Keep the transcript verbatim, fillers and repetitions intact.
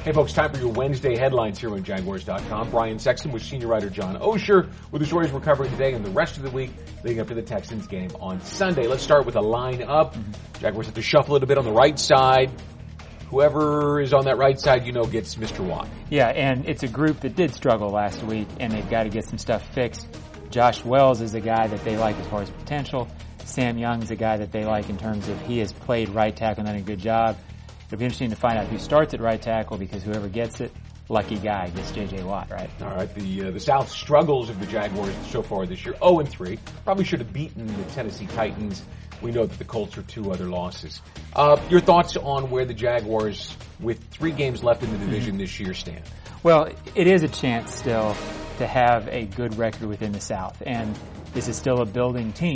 Hey folks, time for your Wednesday headlines here on Jaguars dot com. Brian Sexton with senior writer John Osher with the stories we're covering today and the rest of the week leading up to the Texans game on Sunday. Let's start with a line-up. Mm-hmm. Jaguars have to shuffle it a bit on the right side. Whoever is on that right side, you know, gets Mister Watt. Yeah, and it's a group that did struggle last week, and they've got to get some stuff fixed. Josh Wells is a guy that they like as far as potential. Sam Young's a guy that they like in terms of he has played right tackle and done a good job. It'll be interesting to find out who starts at right tackle because whoever gets it, lucky guy, gets J J. Watt, right? All right, the uh, the South struggles of the Jaguars so far this year, oh and three. Probably should have beaten the Tennessee Titans. We know that the Colts are two other losses. Uh, your thoughts on where the Jaguars, with three games left in the division mm-hmm. this year, stand? Well, it is a chance still to have a good record within the South, and this is still a building team.